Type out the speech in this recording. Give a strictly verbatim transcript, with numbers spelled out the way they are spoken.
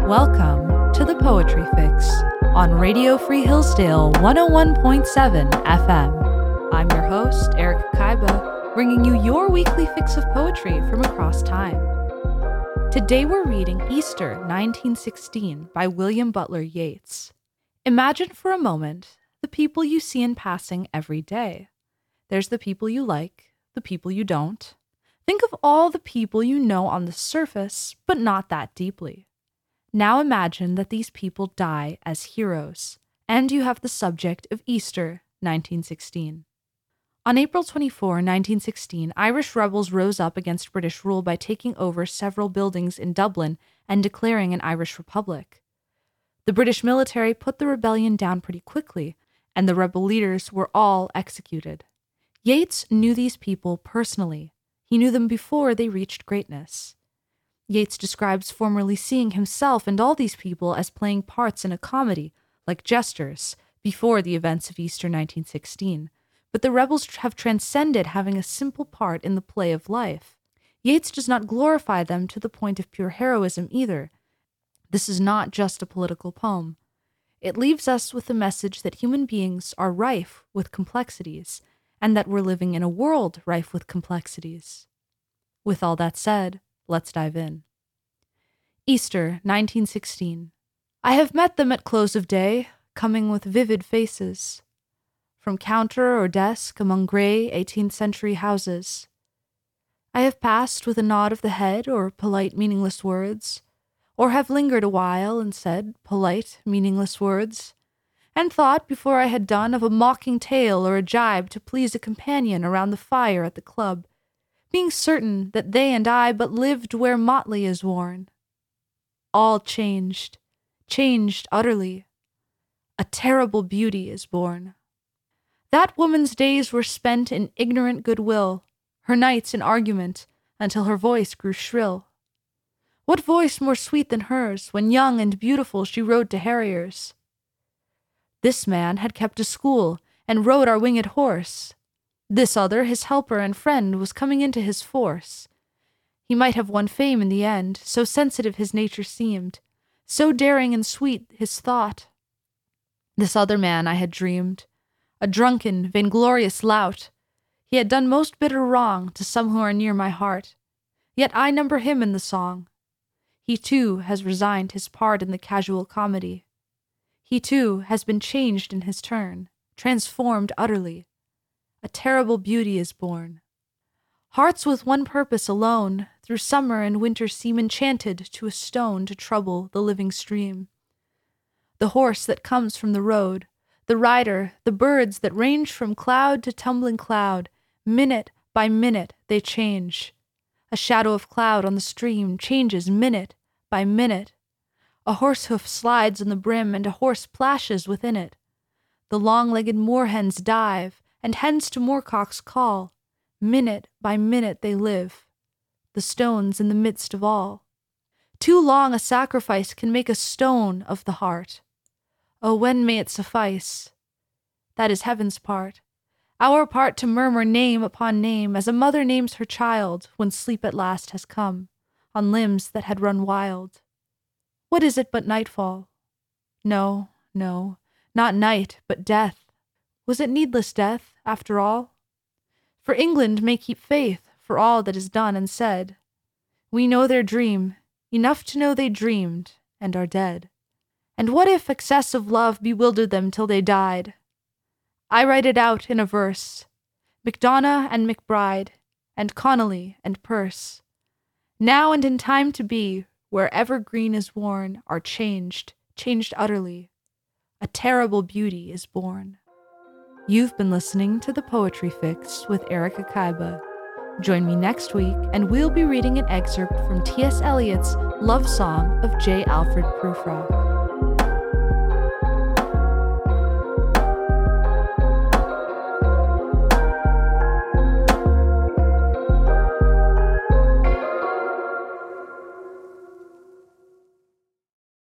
Welcome to the Poetry Fix on Radio Free Hillsdale one oh one point seven F M. I'm your host, Erica Kaiba, bringing you your weekly fix of poetry from across time. Today we're reading Easter nineteen sixteen by William Butler Yeats. Imagine for a moment the people you see in passing every day. There's the people you like, the people you don't. Think of all the people you know on the surface, but not that deeply. Now imagine that these people die as heroes, and you have the subject of Easter nineteen sixteen. On April twenty-fourth, nineteen sixteen, Irish rebels rose up against British rule by taking over several buildings in Dublin and declaring an Irish republic. The British military put the rebellion down pretty quickly, and the rebel leaders were all executed. Yeats knew these people personally. He knew them before they reached greatness. Yeats describes formerly seeing himself and all these people as playing parts in a comedy, like jesters, before the events of Easter nineteen sixteen. But the rebels have transcended having a simple part in the play of life. Yeats does not glorify them to the point of pure heroism either. This is not just a political poem. It leaves us with the message that human beings are rife with complexities, and that we're living in a world rife with complexities. With all that said, let's dive in. Easter nineteen sixteen. I have met them at close of day, coming with vivid faces, from counter or desk among gray eighteenth century houses. I have passed with a nod of the head or polite meaningless words, or have lingered a while and said polite meaningless words, and thought before I had done of a mocking tale or a jibe to please a companion around the fire at the club, being certain that they and I but lived where motley is worn. All changed, changed utterly. A terrible beauty is born. That woman's days were spent in ignorant goodwill, her nights in argument, until her voice grew shrill. What voice more sweet than hers, when young and beautiful she rode to harriers? This man had kept a school, and rode our winged horse. This other, his helper and friend, was coming into his force. He might have won fame in the end, so sensitive his nature seemed, so daring and sweet his thought. This other man I had dreamed, a drunken, vainglorious lout. He had done most bitter wrong to some who are near my heart, yet I number him in the song. He too has resigned his part in the casual comedy. He too has been changed in his turn, transformed utterly. A terrible beauty is born. Hearts with one purpose alone, through summer and winter seem enchanted to a stone to trouble the living stream. The horse that comes from the road, the rider, the birds that range from cloud to tumbling cloud, minute by minute they change. A shadow of cloud on the stream changes minute by minute. A horse hoof slides on the brim and a horse plashes within it. The long-legged moorhens dive, and hens to moorcocks call. Minute by minute they live, the stones in the midst of all. Too long a sacrifice can make a stone of the heart. Oh, when may it suffice? That is heaven's part. Our part to murmur name upon name, as a mother names her child when sleep at last has come, on limbs that had run wild. What is it but nightfall? No, no, not night, but death. Was it needless death, after all? For England may keep faith for all that is done and said. We know their dream, enough to know they dreamed, and are dead. And what if excess of love bewildered them till they died? I write it out in a verse. Macdonagh and McBride, and Connolly and Pearse, now and in time to be, wherever green is worn, are changed, changed utterly. A terrible beauty is born. You've been listening to The Poetry Fix with Erica Kaiba. Join me next week, and we'll be reading an excerpt from T S Eliot's Love Song of J. Alfred Prufrock.